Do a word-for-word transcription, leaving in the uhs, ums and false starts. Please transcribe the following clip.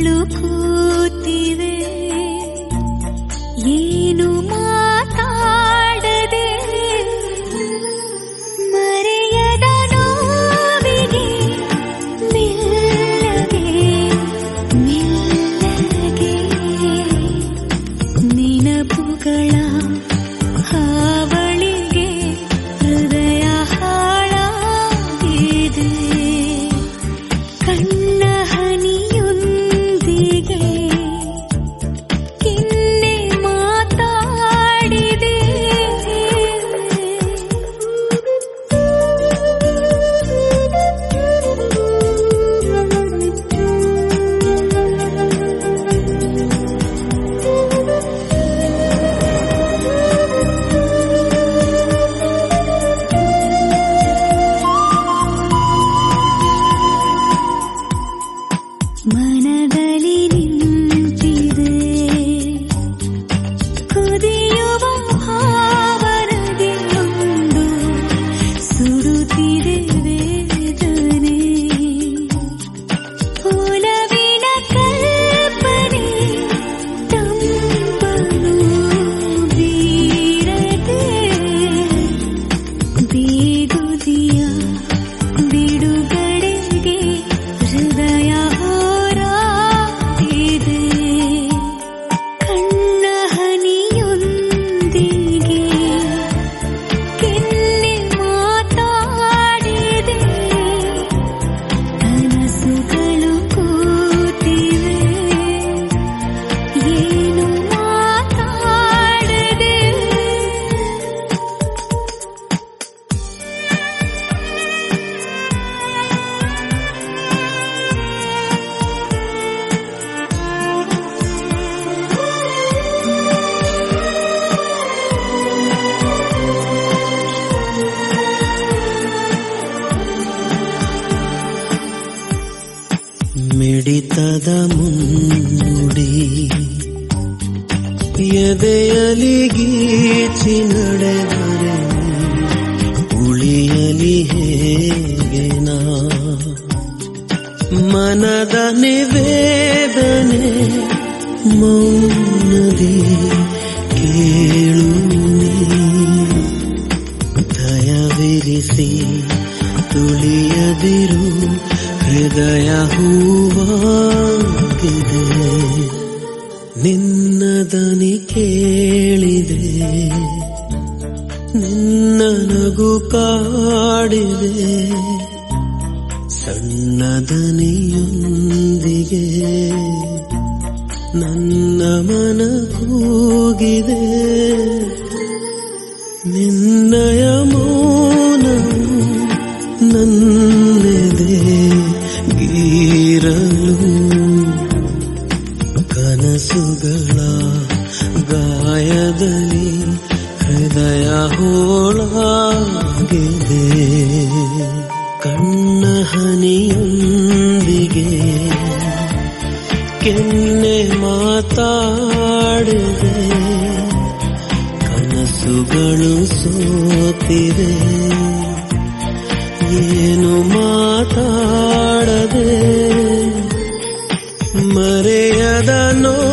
ಕನಸುಗಳು ಕೂತಿವೆ ಏನು ಮಾತಾಡದೆ ಮರೆಯದ ನೋವಿಗೆ ಮೆಲ್ಲಗೆ ಮೆಲ್ಲಗೆ ನೆನಪುಗಳ ಹಾವಳಿಗೆ ಹೃದಯ ಹಾಳಾಗಿದೆ ಕಣ್ಣ ಹನಿಯೊಂದಿಗೆ ಕೆನ್ನೆ ಮಾತಾಡಿದೆ ಮನದಲ್ಲಿ ನಿಂತಿದೆ ಕುದಿಯುವ ಭಾವನೆಗೆ ಒಂದು ಸುಡುತ್ತಿದೆ ವೇದನೆ ಒಲವಿನ ಕಲ್ಪನೆ ತಂಪನು ಬೀರದೆ ಬೇಗುದಿಯ ಬಿಡುಗಡೆಗೆ ಹೃದಯ ಹೋರಾಡಿದೆ ಕಣ್ಣ ಹನಿಯೊಂದಿಗೆ ಕೆನ್ನೆ ಮಾತಾಡಿದೆ ಕನಸುಗಳು ಕೂತಿವೆ ಏನು ಮಾತಾಡದೆ ಮಿಡಿತದ ಮುನ್ನುಡಿ ಎದೆಯಲಿ ಗೀಚಿ ನಡೆದರೆ ಉಳಿಯಲಿ ಹೇಗೆ ನಾ ಮನದ ನಿವೇದನೆ ಮೌನದಿ ಕೇಳು ನೀ ದಯವಿರಿಸಿ ತುಳಿಯದಿರು ಹೃದಯ ಹೂವಾಗಿದೆ ನಿನ್ನ ದನಿ ಕೇಳಿದೆ ನಿನ್ನ ನಗು ಕಾಡಿದೆ ಸಣ್ಣ ದನಿಯೊಂದಿಗೆ ನನ್ನ ಮನ ಕೂಗಿದೆ ನಿನ್ನಯ ಮೌನವು ನನ್ನೆದೆ ಗೀರಲು ಕನಸುಗಳ ಗಾಯದಲ್ಲಿ ಹೃದಯ ಹೋಳಾಗಿದೆ ಕಣ್ಣ ಹನಿಯೊಂದಿಗೆ ಕೆನ್ನೆ ಮಾತಾಡಿದೆ ಕನಸುಗಳು ಸೋತಿದೆ ಏನು ಮಾತಾಡದೆ ಮರೆಯದ ನೋ